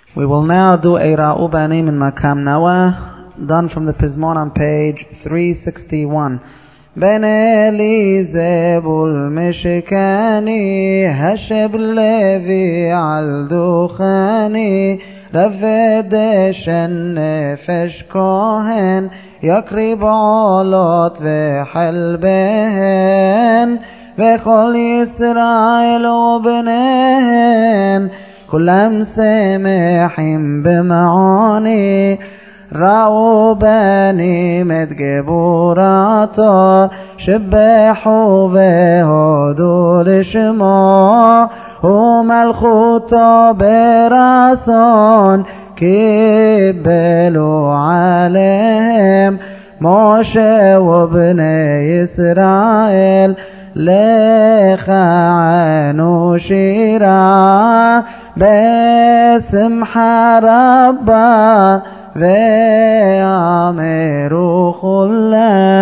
We will now do a Ra'u Banim in Makam Nawa, done from the Pizmon on page 361. Ben Eli Zebul Meshikani, Hasheb Levi al Dukhani, Raved Shen Nefesh Kohen, Yakrib Olot Vehel Behen, Vechol Yisrael Ubnehen, كلهم سمحين بمعاني رأوا بني متجبوراتا شبحوا وهدوا لشما وملخوتا براسان كبلوا عليهم موشى وبني إسرائيل לך ענו שירה בשמחה רבה ואמרו כולם